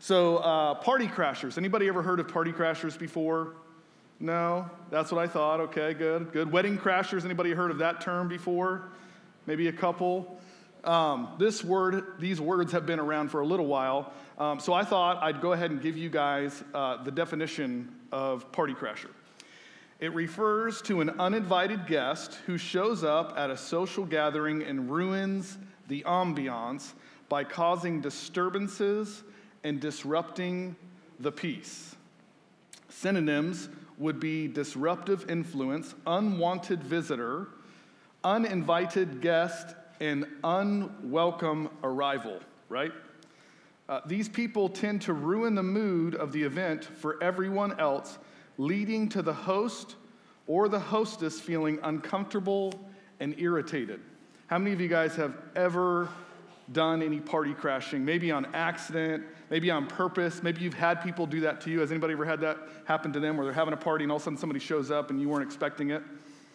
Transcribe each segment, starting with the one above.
So party crashers. Anybody ever heard of party crashers before? No? That's what I thought. Okay, good, good. Wedding crashers. Anybody heard of that term before? Maybe a couple. These words have been around for a little while. So I thought I'd go ahead and give you guys the definition of party crasher. It refers to an uninvited guest who shows up at a social gathering and ruins the ambiance by causing disturbances and disrupting the peace. Synonyms would be disruptive influence, unwanted visitor, uninvited guest, and unwelcome arrival, right? These people tend to ruin the mood of the event for everyone else, leading to the host or the hostess feeling uncomfortable and irritated. How many of you guys have ever done any party crashing? Maybe on accident, maybe on purpose. Maybe you've had people do that to you. Has anybody ever had that happen to them where they're having a party and all of a sudden somebody shows up and you weren't expecting it?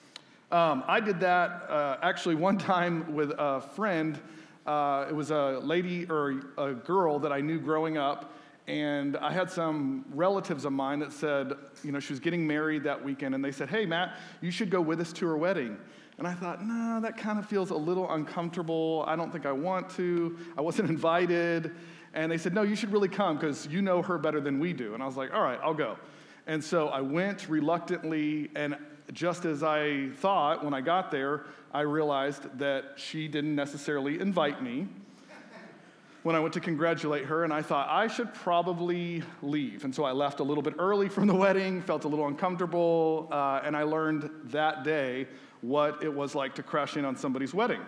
I did that actually one time with a friend. It was a lady or a girl that I knew growing up, and I had some relatives of mine that said, you know, she was getting married that weekend, and they said, hey, Matt, you should go with us to her wedding. And I thought, no, that kind of feels a little uncomfortable. I don't think I want to. I wasn't invited. And they said, no, you should really come because you know her better than we do. And I was like, all right, I'll go. And so I went reluctantly, and just as I thought, when I got there, I realized that she didn't necessarily invite me when I went to congratulate her, and I thought I should probably leave. And so I left a little bit early from the wedding, felt a little uncomfortable, and I learned that day what it was like to crash in on somebody's wedding.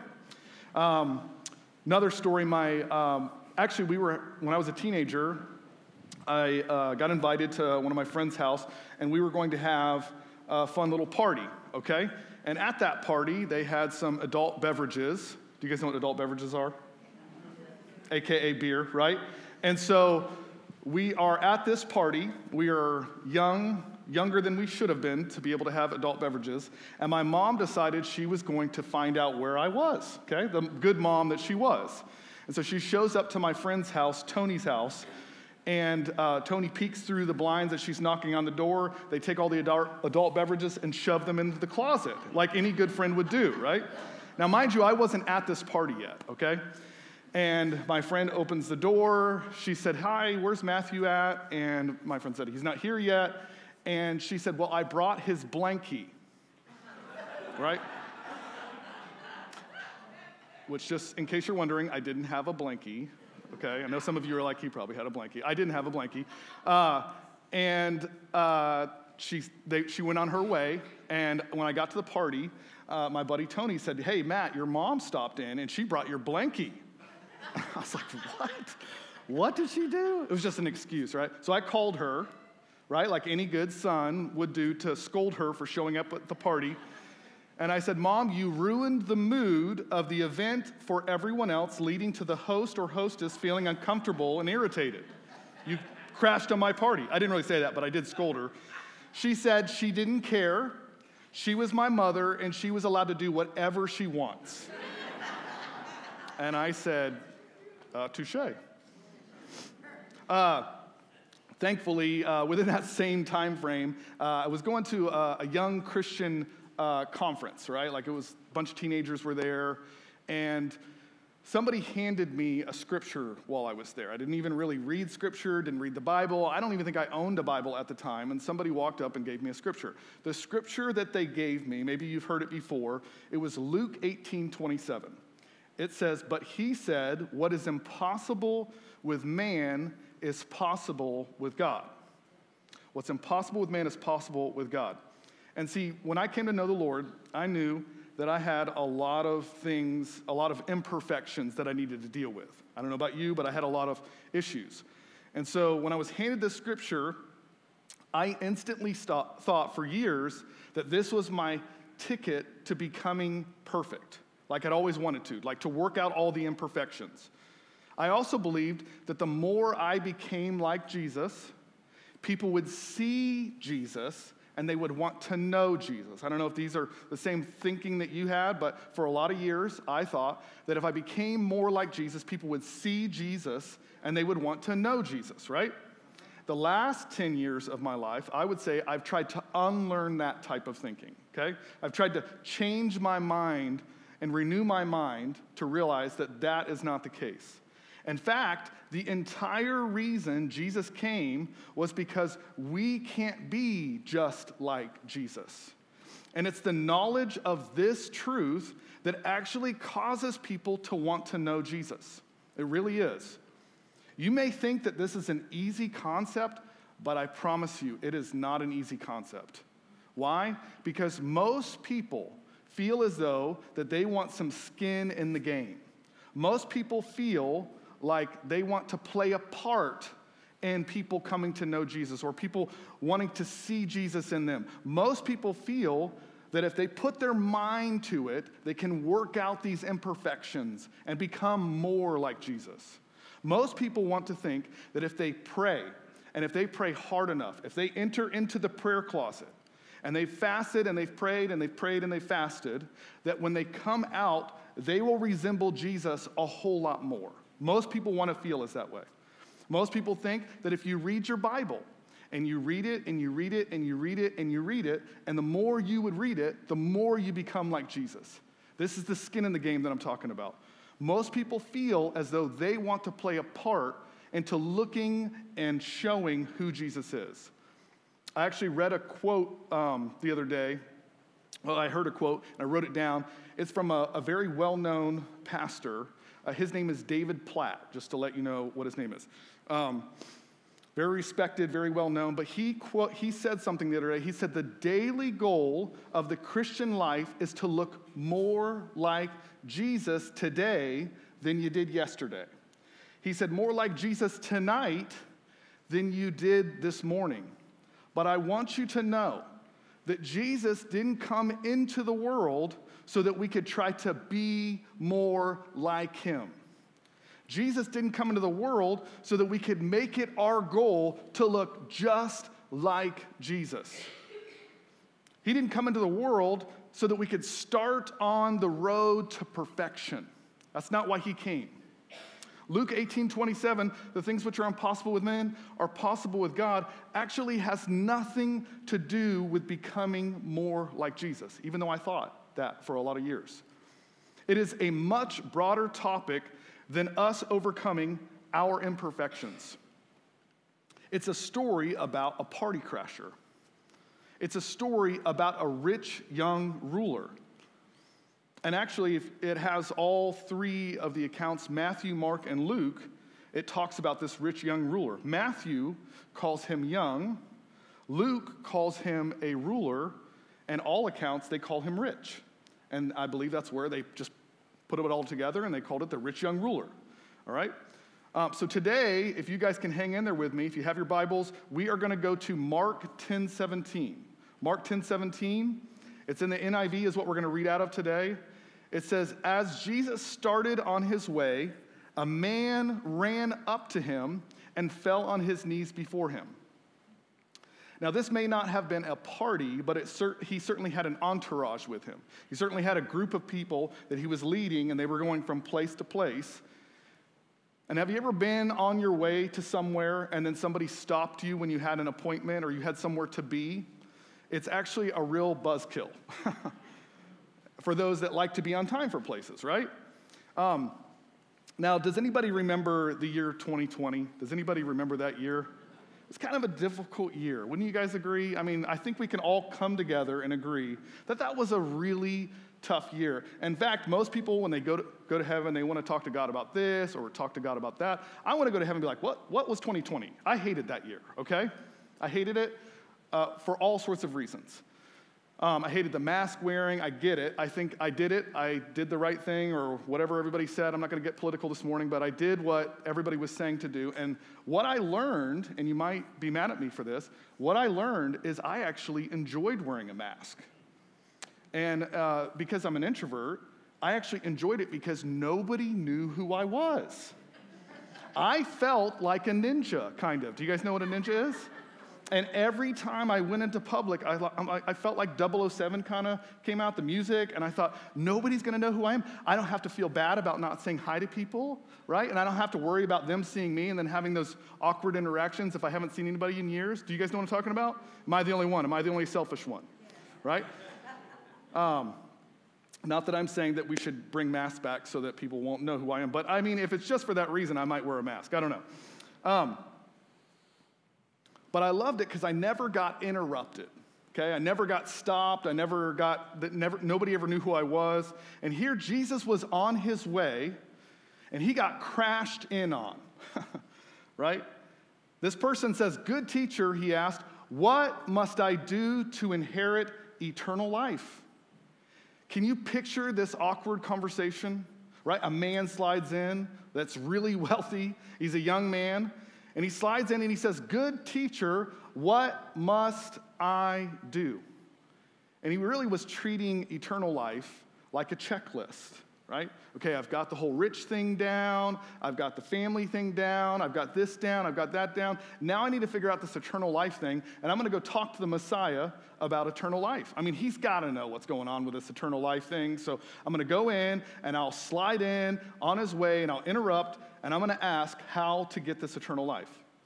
Another story, when I was a teenager, I got invited to one of my friend's house, and we were going to have a fun little party, okay? And at that party, they had some adult beverages. Do you guys know what adult beverages are? AKA beer, right? And so we are at this party. We are younger than we should have been to be able to have adult beverages. And my mom decided she was going to find out where I was, okay? The good mom that she was. And so she shows up to my friend's house, Tony's house, and Tony peeks through the blinds as she's knocking on the door. They take all the adult beverages and shove them into the closet, like any good friend would do, right? Now, mind you, I wasn't at this party yet, okay? And my friend opens the door. She said, hi, where's Matthew at? And my friend said, he's not here yet. And she said, well, I brought his blankie, right? Which, just in case you're wondering, I didn't have a blankie. Okay, I know some of you are like, he probably had a blankie. I didn't have a blankie. She went on her way, and when I got to the party, my buddy Tony said, hey, Matt, your mom stopped in, and she brought your blankie. I was like, what? What did she do? It was just an excuse, right? So I called her, right, like any good son would do to scold her for showing up at the party. And I said, Mom, you ruined the mood of the event for everyone else, leading to the host or hostess feeling uncomfortable and irritated. You crashed on my party. I didn't really say that, but I did scold her. She said she didn't care. She was my mother, and she was allowed to do whatever she wants. And I said, touche. Thankfully, within that same time frame, I was going to a young Christian conference, right? Like, it was a bunch of teenagers were there, and somebody handed me a scripture while I was there. I didn't even really read scripture, didn't read the Bible. I don't even think I owned a Bible at the time, and somebody walked up and gave me a scripture. The scripture that they gave me, maybe you've heard it before, it was Luke 18:27. It says, but he said, what is impossible with man is possible with God. What's impossible with man is possible with God. And see, when I came to know the Lord, I knew that I had a lot of things, a lot of imperfections that I needed to deal with. I don't know about you, but I had a lot of issues. And so when I was handed this scripture, I instantly thought for years that this was my ticket to becoming perfect, like I'd always wanted to, like to work out all the imperfections. I also believed that the more I became like Jesus, people would see Jesus and they would want to know Jesus. I don't know if these are the same thinking that you had, but for a lot of years, I thought that if I became more like Jesus, people would see Jesus and they would want to know Jesus, right? The last 10 years of my life, I would say I've tried to unlearn that type of thinking, okay? I've tried to change my mind and renew my mind to realize that that is not the case. In fact, the entire reason Jesus came was because we can't be just like Jesus. And it's the knowledge of this truth that actually causes people to want to know Jesus. It really is. You may think that this is an easy concept, but I promise you, it is not an easy concept. Why? Because most people feel as though that they want some skin in the game. Most people feel like they want to play a part in people coming to know Jesus or people wanting to see Jesus in them. Most people feel that if they put their mind to it, they can work out these imperfections and become more like Jesus. Most people want to think that if they pray, and if they pray hard enough, if they enter into the prayer closet, and they've fasted and they've prayed and they've prayed and they've fasted, that when they come out, they will resemble Jesus a whole lot more. Most people want to feel as that way. Most people think that if you read your Bible, and you read it, and you read it, and you read it, and you read it, and the more you would read it, the more you become like Jesus. This is the skin in the game that I'm talking about. Most people feel as though they want to play a part into looking and showing who Jesus is. I actually read a quote the other day. Well, I heard a quote, and I wrote it down. It's from a very well-known pastor. His name is David Platt, just to let you know what his name is. Very respected, very well-known, but he said something the other day. He said, the daily goal of the Christian life is to look more like Jesus today than you did yesterday. He said, more like Jesus tonight than you did this morning. But I want you to know that Jesus didn't come into the world so that we could try to be more like him. Jesus didn't come into the world so that we could make it our goal to look just like Jesus. He didn't come into the world so that we could start on the road to perfection. That's not why he came. Luke 18:27, the things which are impossible with men are possible with God, actually has nothing to do with becoming more like Jesus, even though I thought that for a lot of years. It is a much broader topic than us overcoming our imperfections. It's a story about a party crasher. It's a story about a rich young ruler. And actually, it has all three of the accounts, Matthew, Mark, and Luke. It talks about this rich young ruler. Matthew calls him young. Luke calls him a ruler. And all accounts, they call him rich. And I believe that's where they just put it all together, and they called it the rich young ruler. All right? So today, if you guys can hang in there with me, if you have your Bibles, we are going to go to Mark 10:17. Mark 10:17. It's in the NIV is what we're going to read out of today. It says, as Jesus started on his way, a man ran up to him and fell on his knees before him. Now, this may not have been a party, but he certainly had an entourage with him. He certainly had a group of people that he was leading, and they were going from place to place. And have you ever been on your way to somewhere, and then somebody stopped you when you had an appointment or you had somewhere to be? It's actually a real buzzkill for those that like to be on time for places, right? Now, does anybody remember the year 2020? Does anybody remember that year? It's kind of a difficult year. Wouldn't you guys agree? I mean, I think we can all come together and agree that that was a really tough year. In fact, most people, when they go to heaven, they want to talk to God about this or talk to God about that. I want to go to heaven and be like, what was 2020? I hated that year, okay? I hated it for all sorts of reasons. I hated the mask wearing. I get it. I think I did it. I did the right thing or whatever everybody said. I'm not going to get political this morning, but I did what everybody was saying to do. And what I learned, and you might be mad at me for this, what I learned is I actually enjoyed wearing a mask. And because I'm an introvert, I actually enjoyed it because nobody knew who I was. I felt like a ninja, kind of. Do you guys know what a ninja is? And every time I went into public, I felt like 007 kind of came out, the music, and I thought, nobody's going to know who I am. I don't have to feel bad about not saying hi to people, right? And I don't have to worry about them seeing me and then having those awkward interactions if I haven't seen anybody in years. Do you guys know what I'm talking about? Am I the only one? Am I the only selfish one, right? Not that I'm saying that we should bring masks back so that people won't know who I am, but I mean, if it's just for that reason, I might wear a mask. I don't know. But I loved it because I never got interrupted, okay? I never got stopped. Nobody ever knew who I was. And here Jesus was on his way, and he got crashed in on, right? This person says, "Good teacher," he asked, "what must I do to inherit eternal life?" Can you picture this awkward conversation, right? A man slides in that's really wealthy. He's a young man. And he slides in and he says, "Good teacher, what must I do?" And he really was treating eternal life like a checklist, right? Okay, I've got the whole rich thing down. I've got the family thing down. I've got this down. I've got that down. Now I need to figure out this eternal life thing, and I'm going to go talk to the Messiah about eternal life. I mean, he's got to know what's going on with this eternal life thing. So I'm going to go in, and I'll slide in on his way, and I'll interrupt, and I'm going to ask how to get this eternal life.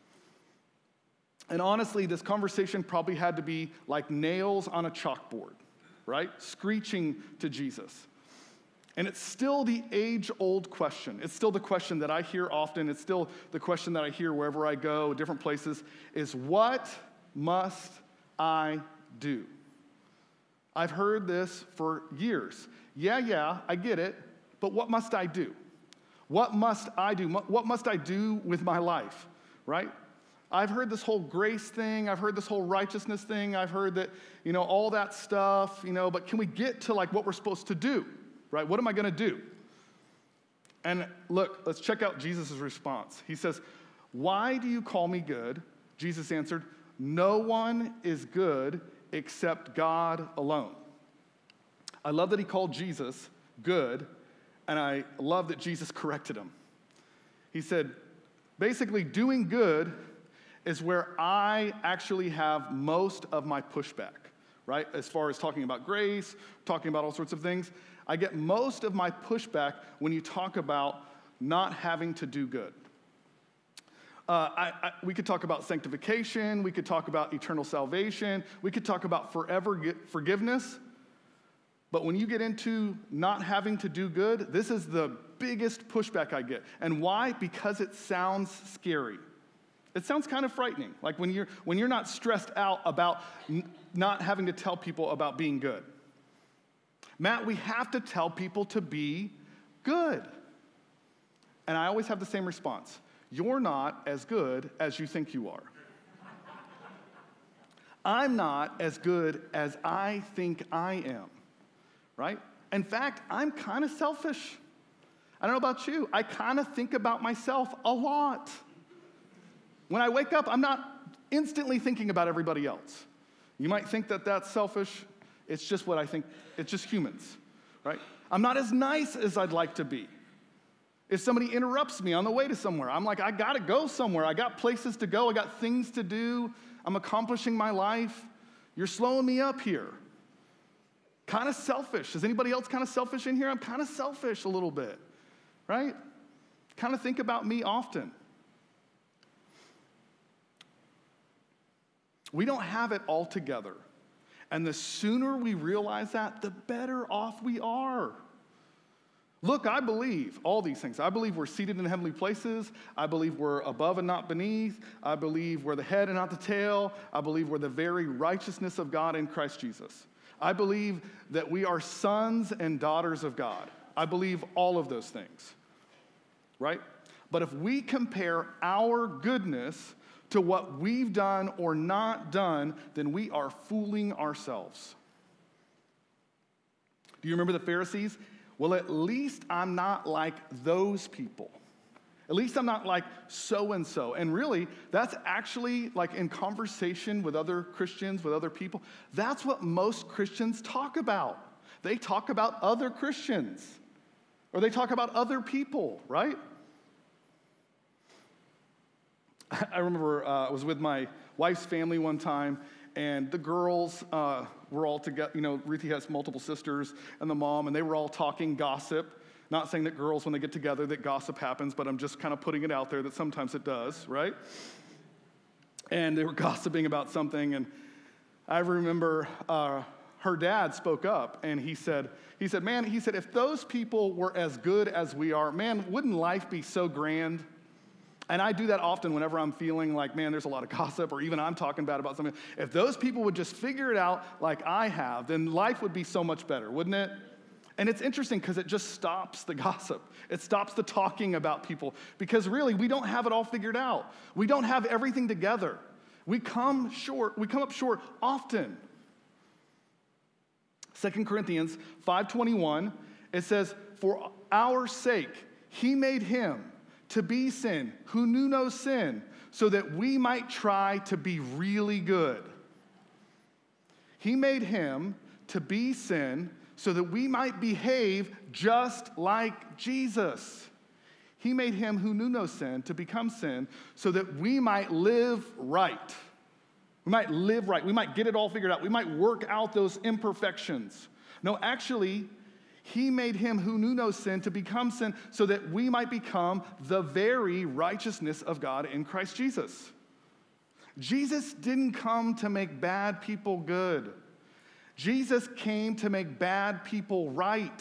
And honestly, this conversation probably had to be like nails on a chalkboard, right? Screeching to Jesus. And it's still the age-old question. It's still the question that I hear often. It's still the question that I hear wherever I go, different places, is what must I do? I've heard this for years. Yeah, I get it, but what must I do? What must I do? What must I do with my life, right? I've heard this whole grace thing. I've heard this whole righteousness thing. I've heard that, all that stuff, but can we get to like what we're supposed to do, right? What am I going to do? And look, let's check out Jesus' response. He says, "Why do you call me good?" Jesus answered, "No one is good except God alone." I love that he called Jesus good, and I love that Jesus corrected him. He said, basically, doing good is where I actually have most of my pushback, right? As far as talking about grace, talking about all sorts of things. I get most of my pushback when you talk about not having to do good. We could talk about sanctification. We could talk about eternal salvation. We could talk about forever forgiveness. But when you get into not having to do good, this is the biggest pushback I get. And why? Because it sounds scary. It sounds kind of frightening, like when you're not stressed out about not having to tell people about being good. Matt, we have to tell people to be good. And I always have the same response. You're not as good as you think you are. I'm not as good as I think I am, right? In fact, I'm kind of selfish. I don't know about you. I kind of think about myself a lot. When I wake up, I'm not instantly thinking about everybody else. You might think that that's selfish. It's just what I think. It's just humans, right? I'm not as nice as I'd like to be. If somebody interrupts me on the way to somewhere, I'm like, I got to go somewhere. I got places to go. I got things to do. I'm accomplishing my life. You're slowing me up here. Kind of selfish. Is anybody else kind of selfish in here? I'm kind of selfish a little bit, right? Kind of think about me often. We don't have it all together. And the sooner we realize that, the better off we are. Look, I believe all these things. I believe we're seated in heavenly places. I believe we're above and not beneath. I believe we're the head and not the tail. I believe we're the very righteousness of God in Christ Jesus. I believe that we are sons and daughters of God. I believe all of those things, right? But if we compare our goodness to what we've done or not done, then we are fooling ourselves. Do you remember the Pharisees? Well, at least I'm not like those people. At least I'm not like so-and-so. And really, that's actually like in conversation with other Christians, with other people, that's what most Christians talk about. They talk about other Christians, or they talk about other people, right? I remember I was with my wife's family one time, and the girls were all together. You know, Ruthie has multiple sisters and the mom, and they were all talking gossip. Not saying that girls, when they get together, that gossip happens, but I'm just kind of putting it out there that sometimes it does, right? And they were gossiping about something, and I remember her dad spoke up, and he said, man, if those people were as good as we are, man, wouldn't life be so grand? And I do that often whenever I'm feeling like, man, there's a lot of gossip, or even I'm talking bad about something. If those people would just figure it out like I have, then life would be so much better, wouldn't it? And it's interesting because it just stops the gossip. It stops the talking about people, because really, we don't have it all figured out. We don't have everything together. We come up short often. 2 Corinthians 5:21, it says, for our sake, he made him to be sin who knew no sin, so that we might try to be really good. He made him to be sin so that we might behave just like Jesus. He made him who knew no sin to become sin so that we might live right. We might live right. We might get it all figured out. We might work out those imperfections. No, actually, he made him who knew no sin to become sin so that we might become the very righteousness of God in Christ Jesus. Jesus didn't come to make bad people good. Jesus came to make bad people right.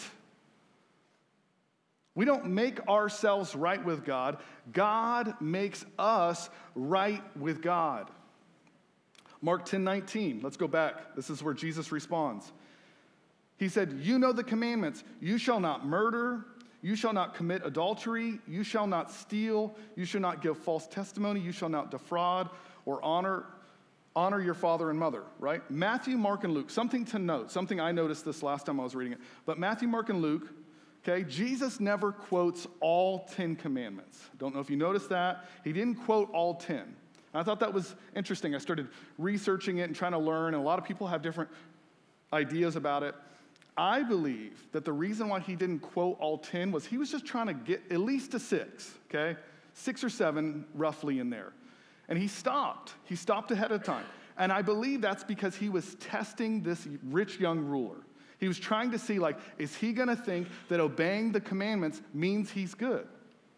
We don't make ourselves right with God. God makes us right with God. Mark 10:19, let's go back. This is where Jesus responds. He said, you know the commandments. You shall not murder. You shall not commit adultery. You shall not steal. You shall not give false testimony. You shall not defraud or honor your father and mother, right? Matthew, Mark, and Luke. Something to note. Something I noticed this last time I was reading it. But Matthew, Mark, and Luke, okay, Jesus never quotes all 10 commandments. Don't know if you noticed that. He didn't quote all 10. And I thought that was interesting. I started researching it and trying to learn, and a lot of people have different ideas about it. I believe that the reason why he didn't quote all 10 was he was just trying to get at least to 6, okay? 6 or 7 roughly in there. And he stopped. He stopped ahead of time. And I believe that's because he was testing this rich young ruler. He was trying to see, like, is he going to think that obeying the commandments means he's good?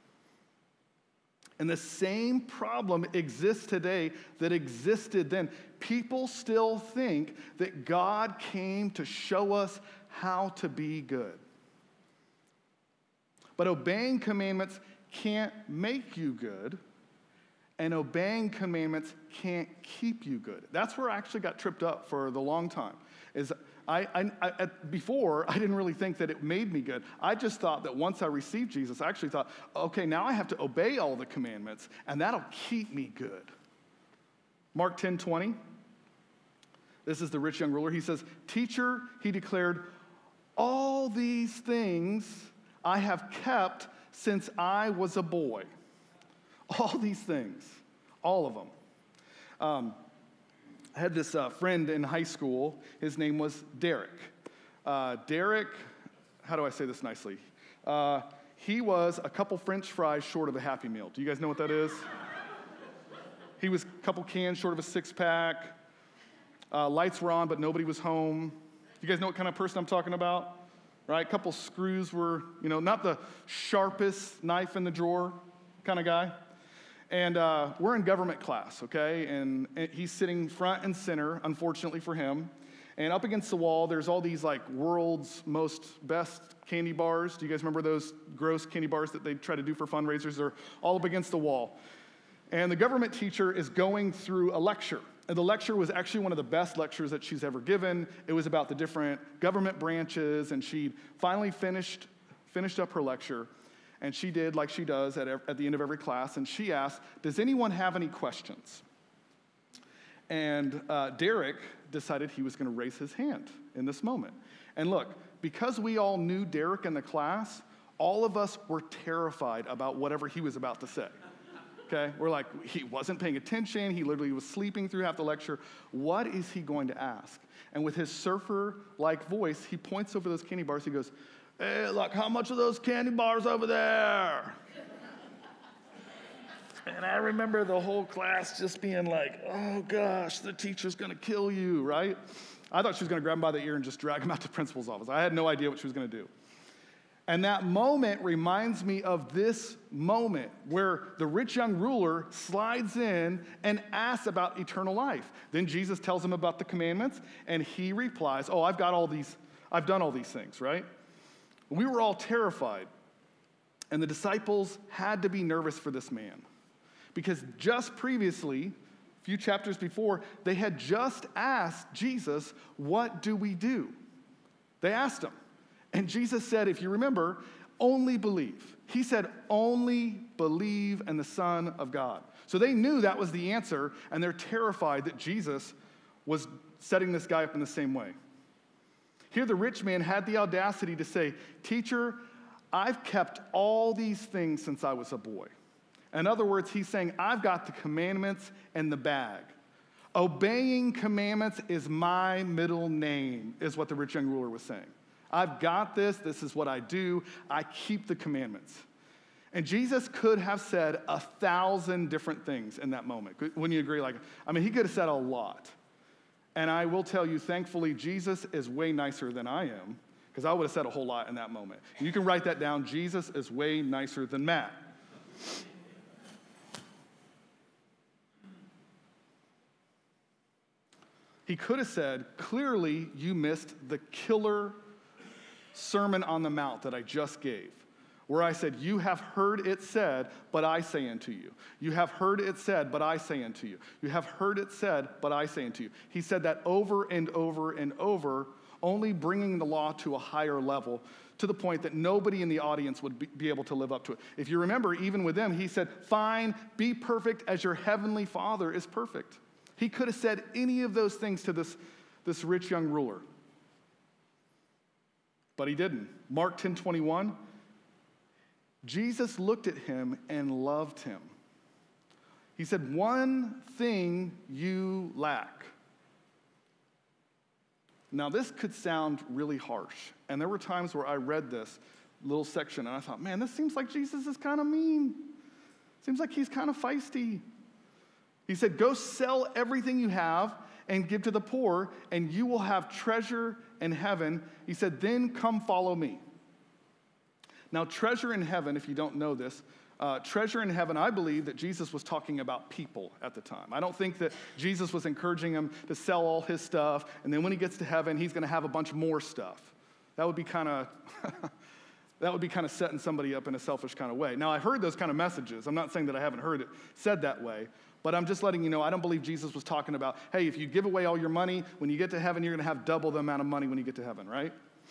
And the same problem exists today that existed then. People still think that God came to show us how to be good. But obeying commandments can't make you good, and obeying commandments can't keep you good. That's where I actually got tripped up for the long time. Before, I didn't really think that it made me good. I just thought that once I received Jesus, I actually thought, okay, now I have to obey all the commandments, and that'll keep me good. Mark 10:20, this is the rich young ruler. He says, teacher, he declared, all these things I have kept since I was a boy. All these things, all of them. I had this friend in high school. His name was Derek. Derek, how do I say this nicely? He was a couple French fries short of a Happy Meal. Do you guys know what that is? He was a couple cans short of a six-pack. Lights were on, but nobody was home. You guys know what kind of person I'm talking about? Right? A couple screws were, not the sharpest knife in the drawer kind of guy. And we're in government class, okay? And he's sitting front and center, unfortunately for him. And up against the wall, there's all these, world's best candy bars. Do you guys remember those gross candy bars that they try to do for fundraisers? They're all up against the wall. And the government teacher is going through a lecture. And the lecture was actually one of the best lectures that she's ever given. It was about the different government branches, and she finally finished up her lecture. And she did like she does at the end of every class, and she asked, does anyone have any questions? And Derek decided he was going to raise his hand in this moment. And look, because we all knew Derek in the class, all of us were terrified about whatever he was about to say. Okay? We're like, he wasn't paying attention. He literally was sleeping through half the lecture. What is he going to ask? And with his surfer-like voice, he points over those candy bars. He goes, hey, look, how much are those candy bars over there? And I remember the whole class just being like, oh gosh, the teacher's gonna kill you, right? I thought she was gonna grab him by the ear and just drag him out to the principal's office. I had no idea what she was gonna do. And that moment reminds me of this moment where the rich young ruler slides in and asks about eternal life. Then Jesus tells him about the commandments, and he replies, oh, I've done all these things, right? We were all terrified. And the disciples had to be nervous for this man. Because just previously, a few chapters before, they had just asked Jesus, what do we do? They asked him. And Jesus said, if you remember, only believe. He said, only believe in the Son of God. So they knew that was the answer, and they're terrified that Jesus was setting this guy up in the same way. Here, the rich man had the audacity to say, teacher, I've kept all these things since I was a boy. In other words, he's saying, I've got the commandments in the bag. Obeying commandments is my middle name, is what the rich young ruler was saying. I've got this. This is what I do. I keep the commandments. And Jesus could have said 1,000 different things in that moment. Wouldn't you agree? He could have said a lot. And I will tell you, thankfully, Jesus is way nicer than I am, because I would have said a whole lot in that moment. You can write that down. Jesus is way nicer than Matt. He could have said, clearly, you missed the killer Sermon on the Mount that I just gave, where I said, you have heard it said, but I say unto you. You have heard it said, but I say unto you. You have heard it said, but I say unto you. He said that over and over and over, only bringing the law to a higher level, to the point that nobody in the audience would be able to live up to it. If you remember, even with them, he said, fine, be perfect as your heavenly Father is perfect. He could have said any of those things to this rich young ruler. But he didn't. Mark 10:21, Jesus looked at him and loved him. He said, one thing you lack. Now, this could sound really harsh. And there were times where I read this little section and I thought, man, this seems like Jesus is kind of mean. Seems like he's kind of feisty. He said, go sell everything you have and give to the poor, and you will have treasure in heaven. He said, then come follow me. Now, treasure in heaven, if you don't know this, treasure in heaven, I believe that Jesus was talking about people at the time. I don't think that Jesus was encouraging him to sell all his stuff, and then when he gets to heaven, he's going to have a bunch more stuff. That would be kind of setting somebody up in a selfish kind of way. Now, I've heard those kind of messages. I'm not saying that I haven't heard it said that way, but I'm just letting you know, I don't believe Jesus was talking about, hey, if you give away all your money, when you get to heaven, you're going to have double the amount of money when you get to heaven, right?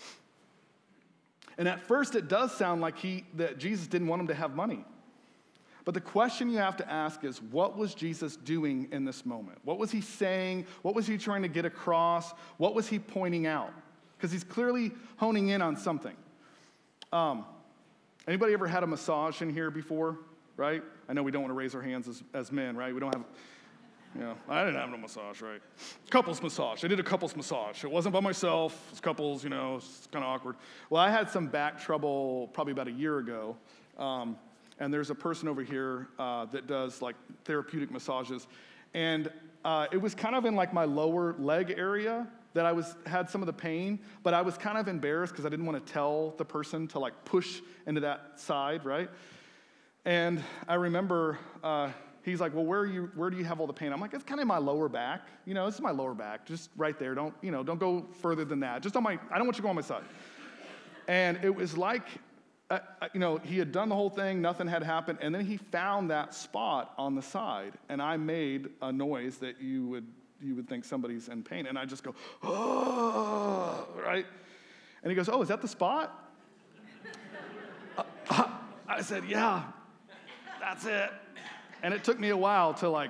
And at first, it does sound like that Jesus didn't want him to have money. But the question you have to ask is, what was Jesus doing in this moment? What was he saying? What was he trying to get across? What was he pointing out? Because he's clearly honing in on something. Anybody ever had a massage in here before, right? I know we don't want to raise our hands as men, right? We don't have, I didn't have no massage, right? Couples massage. I did a couples massage. It wasn't by myself. It was couples, it's kind of awkward. Well, I had some back trouble probably about a year ago. And there's a person over here that does like therapeutic massages. And it was kind of in like my lower leg area that had some of the pain, but I was kind of embarrassed because I didn't want to tell the person to like push into that side, right? And I remember he's like, well, where do you have all the pain? I'm like, it's kind of in my lower back. This is my lower back, just right there. Don't go further than that. Just I don't want you to go on my side. And it was like, he had done the whole thing, nothing had happened, and then he found that spot on the side, and I made a noise that you would think somebody's in pain, and I just go, oh, right? And he goes, oh, is that the spot? I said, yeah, that's it. And it took me a while to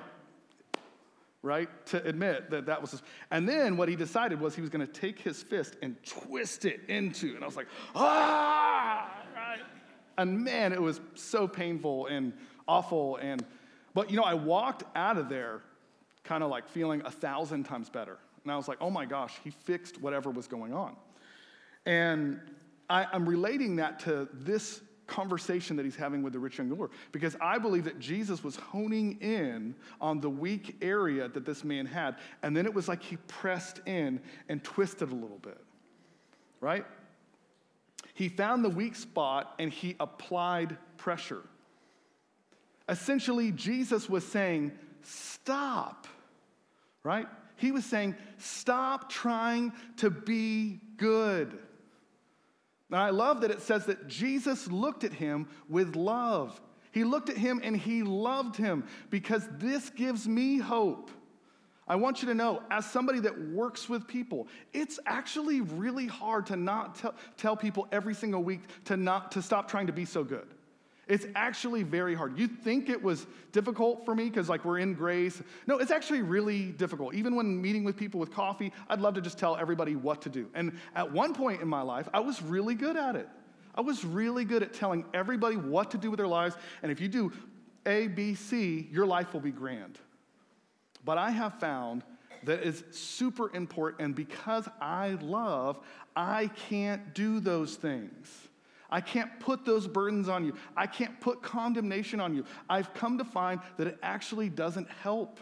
to admit that was, and then what he decided was he was going to take his fist and twist it into, and I was like, ah, right? And man, it was so painful and awful, but I walked out of there kind of like feeling 1,000 times better. And I was like, oh my gosh, he fixed whatever was going on. And I'm relating that to this conversation that he's having with the rich young ruler, because I believe that Jesus was honing in on the weak area that this man had, and then it was like he pressed in and twisted a little bit, right? He found the weak spot and he applied pressure. Essentially, Jesus was saying, stop, right? He was saying, stop trying to be good. Now, I love that it says that Jesus looked at him with love. He looked at him and he loved him, because this gives me hope. I want you to know, as somebody that works with people, it's actually really hard to not tell people every single week to stop trying to be so good. It's actually very hard. You think it was difficult for me because like we're in grace. No, it's actually really difficult. Even when meeting with people with coffee, I'd love to just tell everybody what to do. And at one point in my life, I was really good at it. I was really good at telling everybody what to do with their lives. And if you do A, B, C, your life will be grand. But I have found that it's super important, and because I love, I can't do those things. I can't put those burdens on you. I can't put condemnation on you. I've come to find that it actually doesn't help.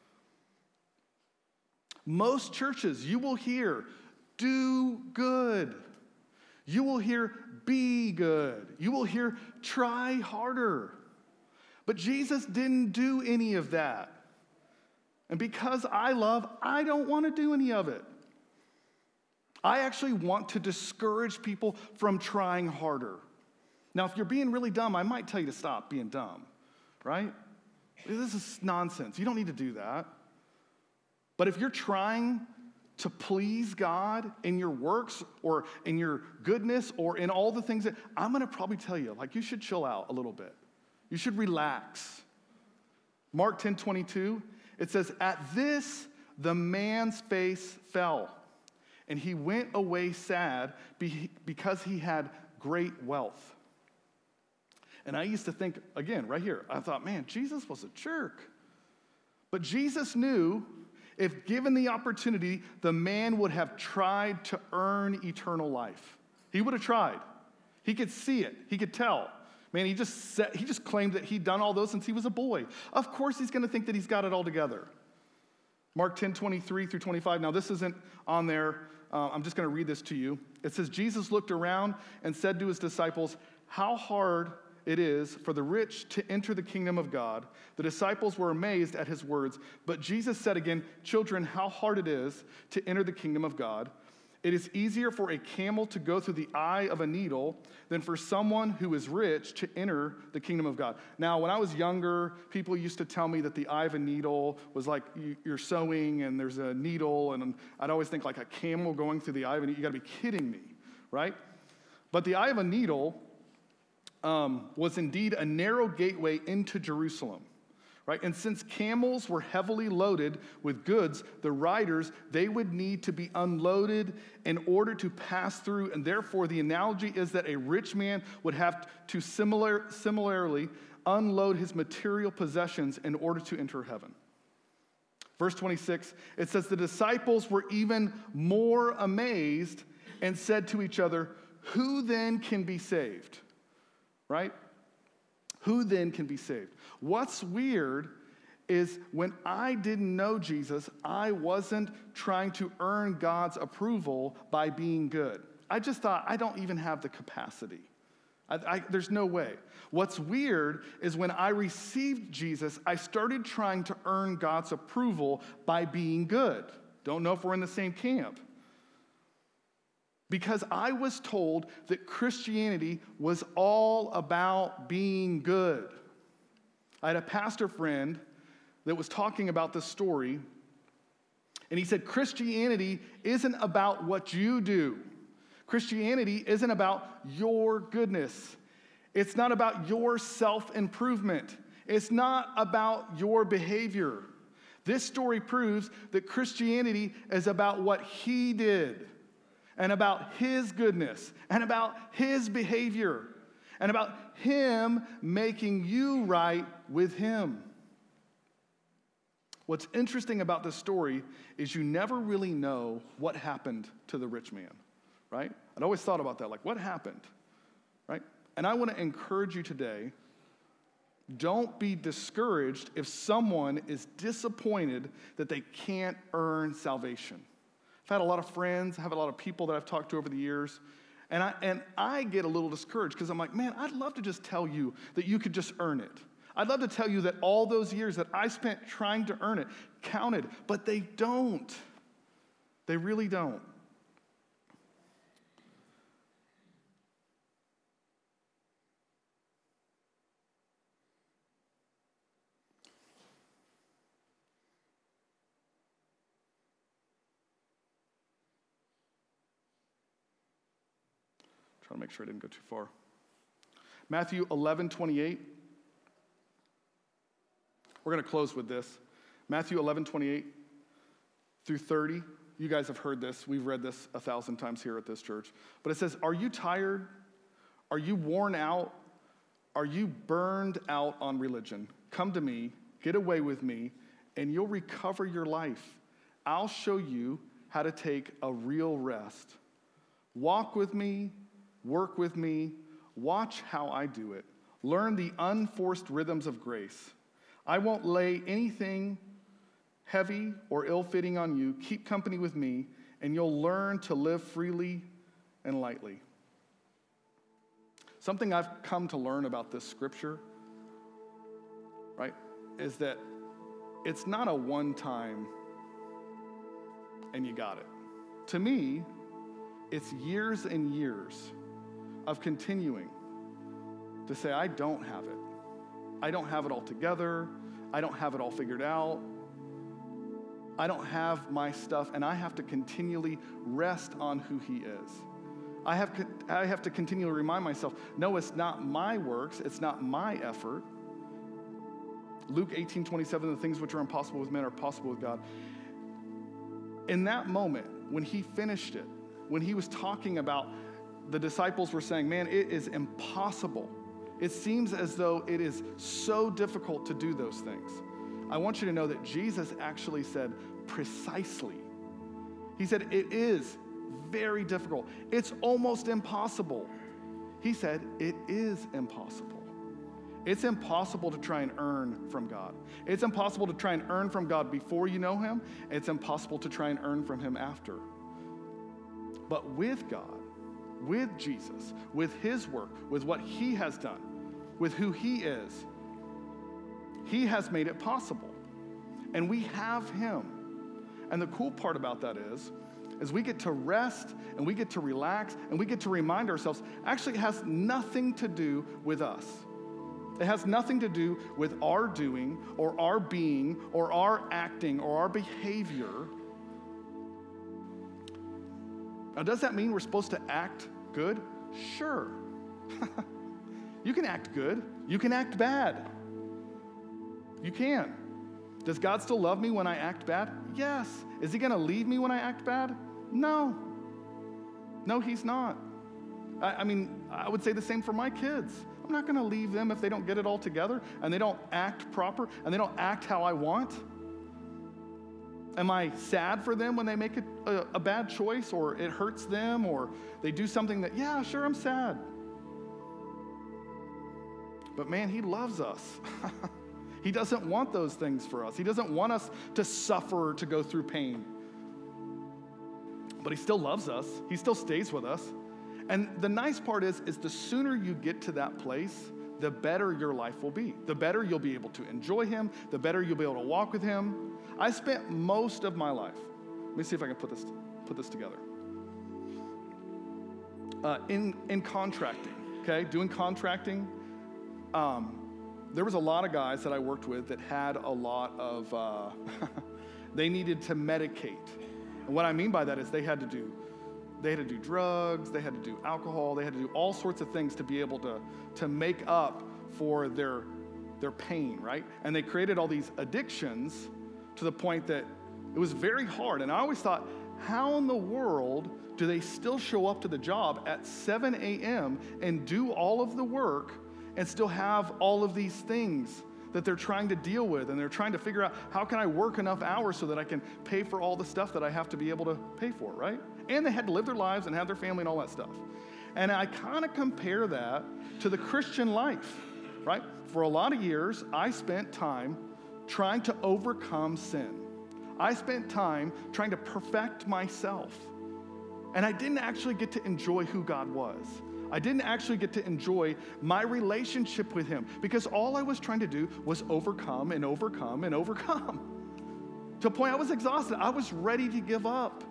Most churches, you will hear, do good. You will hear, be good. You will hear, try harder. But Jesus didn't do any of that. And because I love, I don't want to do any of it. I actually want to discourage people from trying harder. Now, if you're being really dumb, I might tell you to stop being dumb, right? This is nonsense. You don't need to do that. But if you're trying to please God in your works or in your goodness or in all the things that, I'm going to probably tell you, like, you should chill out a little bit. You should relax. Mark 10:22, it says, at this, the man's face fell, and he went away sad because he had great wealth. And I used to think, again, right here, I thought, man, Jesus was a jerk. But Jesus knew if given the opportunity, the man would have tried to earn eternal life. He would have tried. He could see it. He could tell. Man, he just claimed that he'd done all those since he was a boy. Of course he's going to think that he's got it all together. Mark 10:23-25. Now, this isn't on there. I'm just going to read this to you. It says, Jesus looked around and said to his disciples, how hard it is for the rich to enter the kingdom of God. The disciples were amazed at his words, but Jesus said again, children, how hard it is to enter the kingdom of God. It is easier for a camel to go through the eye of a needle than for someone who is rich to enter the kingdom of God. Now, when I was younger, people used to tell me that the eye of a needle was like you're sewing and there's a needle, and I'd always think like a camel going through the eye of a needle. You got to be kidding me, right? But the eye of a needle was indeed a narrow gateway into Jerusalem. Right? And since camels were heavily loaded with goods, the riders, they would need to be unloaded in order to pass through. And therefore, the analogy is that a rich man would have to similarly unload his material possessions in order to enter heaven. Verse 26, it says, the disciples were even more amazed and said to each other, who then can be saved? Right? Who then can be saved? What's weird is when I didn't know Jesus, I wasn't trying to earn God's approval by being good. I just thought, I don't even have the capacity. There's no way. What's weird is when I received Jesus, I started trying to earn God's approval by being good. Don't know if we're in the same camp. Because I was told that Christianity was all about being good. I had a pastor friend that was talking about this story, and he said, Christianity isn't about what you do. Christianity isn't about your goodness. It's not about your self-improvement. It's not about your behavior. This story proves that Christianity is about what he did, and about his goodness, and about his behavior, and about him making you right with him. What's interesting about this story is you never really know what happened to the rich man, right? I'd always thought about that, like, what happened, right? And I want to encourage you today, don't be discouraged if someone is disappointed that they can't earn salvation. I've had a lot of friends, I have a lot of people that I've talked to over the years, and I get a little discouraged because I'm like, man, I'd love to just tell you that you could just earn it. I'd love to tell you that all those years that I spent trying to earn it counted, but they don't. They really don't. Trying to make sure I didn't go too far. Matthew 11:28. We're going to close with this. Matthew 11:28 through 30. You guys have heard this. We've read this 1,000 times here at this church. But it says, are you tired? Are you worn out? Are you burned out on religion? Come to me, get away with me, and you'll recover your life. I'll show you how to take a real rest. Walk with me, work with me, watch how I do it. Learn the unforced rhythms of grace. I won't lay anything heavy or ill-fitting on you. Keep company with me, and you'll learn to live freely and lightly. Something I've come to learn about this scripture, right, is that it's not a one-time and you got it. To me, it's years and years of continuing to say, I don't have it. I don't have it all together. I don't have it all figured out. I don't have my stuff, and I have to continually rest on who he is. I have to continually remind myself, no, it's not my works, it's not my effort. Luke 18:27, the things which are impossible with men are possible with God. In that moment, when he finished it, when he was talking about, the disciples were saying, man, it is impossible. It seems as though it is so difficult to do those things. I want you to know that Jesus actually said precisely. He said, it is very difficult. It's almost impossible. He said, it is impossible. It's impossible to try and earn from God. It's impossible to try and earn from God before you know him. It's impossible to try and earn from him after. But with God, with Jesus, with his work, with what he has done, with who he is, he has made it possible. And we have him. And the cool part about that is we get to rest and we get to relax and we get to remind ourselves, actually it has nothing to do with us. It has nothing to do with our doing or our being or our acting or our behavior. Now, does that mean we're supposed to act good? Sure. You can act good. You can act bad. You can. Does God still love me when I act bad? Yes. Is he going to leave me when I act bad? No. No, he's not. I mean, I would say the same for my kids. I'm not going to leave them if they don't get it all together and they don't act proper and they don't act how I want. Am I sad for them when they make a bad choice or it hurts them or they do something that, yeah, sure, I'm sad. But man, he loves us. He doesn't want those things for us. He doesn't want us to suffer or to go through pain. But he still loves us. He still stays with us. And the nice part is the sooner you get to that place, the better your life will be. The better you'll be able to enjoy him. The better you'll be able to walk with him. I spent most of my life, let me see if I can put this together. In contracting, okay, doing contracting, there was a lot of guys that I worked with that had a lot of, they needed to medicate. And what I mean by that is they had to do drugs, they had to do alcohol, they had to do all sorts of things to be able to make up for their pain, right? And they created all these addictions to the point that it was very hard. And I always thought, how in the world do they still show up to the job at 7 a.m. and do all of the work and still have all of these things that they're trying to deal with, and they're trying to figure out, how can I work enough hours so that I can pay for all the stuff that I have to be able to pay for, right? And they had to live their lives and have their family and all that stuff. And I kind of compare that to the Christian life, right? For a lot of years, I spent time trying to overcome sin. I spent time trying to perfect myself. And I didn't actually get to enjoy who God was. I didn't actually get to enjoy my relationship with him because all I was trying to do was overcome and overcome and overcome. To a point I was exhausted. I was ready to give up.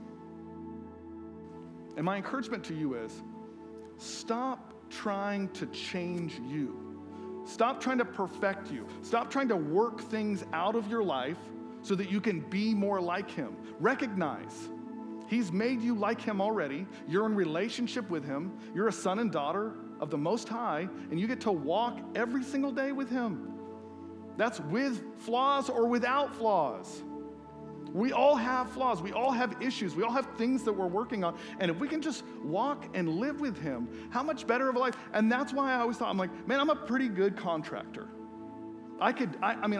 And my encouragement to you is, stop trying to change you. Stop trying to perfect you. Stop trying to work things out of your life so that you can be more like him. Recognize he's made you like him already. You're in relationship with him. You're a son and daughter of the Most High, and you get to walk every single day with him. That's with flaws or without flaws. We all have flaws. We all have issues. We all have things that we're working on. And if we can just walk and live with him, how much better of a life? And that's why I always thought, I'm like, man, I'm a pretty good contractor. I could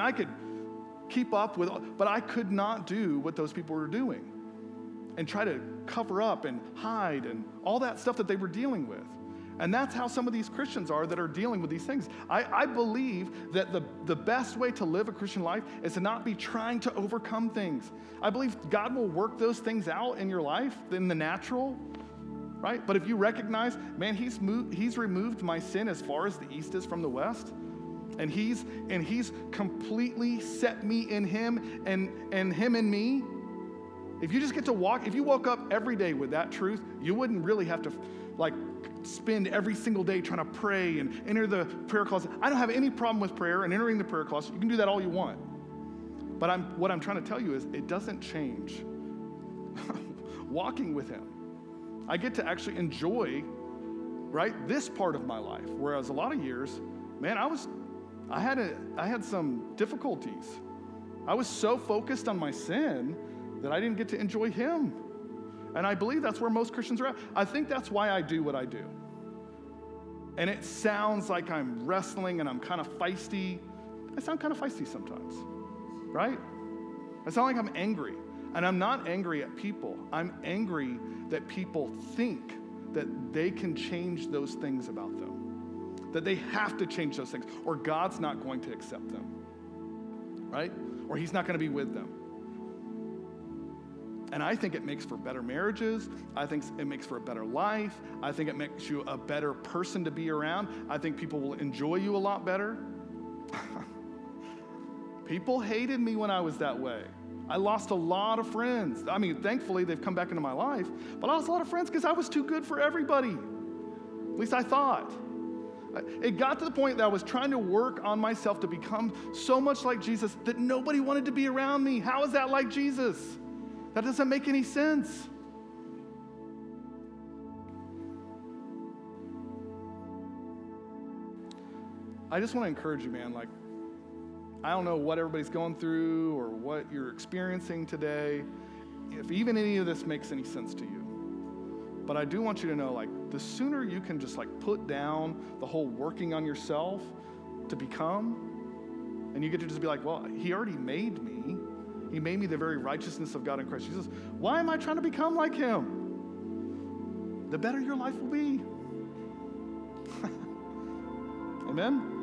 keep up with, but I could not do what those people were doing and try to cover up and hide and all that stuff that they were dealing with. And that's how some of these Christians are that are dealing with these things. I believe that the best way to live a Christian life is to not be trying to overcome things. I believe God will work those things out in your life, in the natural, right? But if you recognize, man, he's removed my sin as far as the east is from the west, and he's completely set me in him and him in me. If you just get to walk, if you woke up every day with that truth, you wouldn't really have to spend every single day trying to pray and enter the prayer closet. I don't have any problem with prayer and entering the prayer closet. You can do that all you want. But what I'm trying to tell you is it doesn't change walking with him. I get to actually enjoy, right, this part of my life. Whereas a lot of years, man, I had some difficulties. I was so focused on my sin that I didn't get to enjoy him. And I believe that's where most Christians are at. I think that's why I do what I do. And it sounds like I'm wrestling and I'm kind of feisty. I sound kind of feisty sometimes, right? I sound like I'm angry. And I'm not angry at people. I'm angry that people think that they can change those things about them, that they have to change those things, or God's not going to accept them, right? Or he's not going to be with them. And I think it makes for better marriages. I think it makes for a better life. I think it makes you a better person to be around. I think people will enjoy you a lot better. People hated me when I was that way. I lost a lot of friends. I mean, thankfully, they've come back into my life. But I lost a lot of friends because I was too good for everybody. At least I thought. It got to the point that I was trying to work on myself to become so much like Jesus that nobody wanted to be around me. How is that like Jesus? That doesn't make any sense. I just want to encourage you, man. I don't know what everybody's going through or what you're experiencing today, if even any of this makes any sense to you. But I do want you to know, the sooner you can just put down the whole working on yourself to become, and you get to just be well, he already made me. He made me the very righteousness of God in Christ Jesus. Why am I trying to become like him? The better your life will be. Amen?